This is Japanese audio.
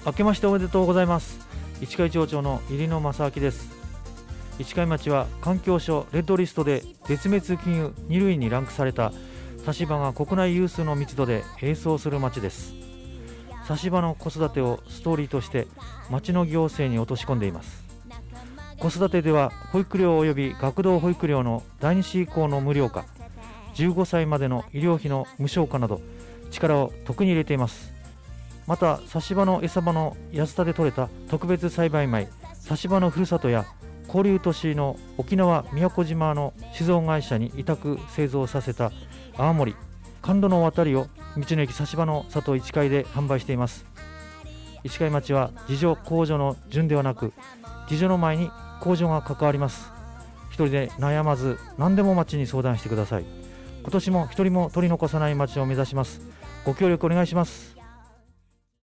明けましておめでとうございます。市貝町長の入野正明です。市貝町は環境省レッドリストで絶滅危惧2類にランクされた差し歯が国内有数の密度で並走する町です。差し歯の子育てをストーリーとして町の行政に落とし込んでいます。子育てでは保育料及び学童保育料の第2子以降の無料化、15歳までの医療費の無償化など力を特に入れています。また差し歯の餌場の安田で採れた特別栽培米差し歯のふるさとや交流都市の沖縄宮古島の酒造会社に委託製造させた泡盛甘露の渡りを道の駅差し歯の里市貝で販売しています。市貝町は自助公助の順ではなく自助の前に公助が関わります。一人で悩まず何でも町に相談してください。今年も一人も取り残さない町を目指します。ご協力お願いします。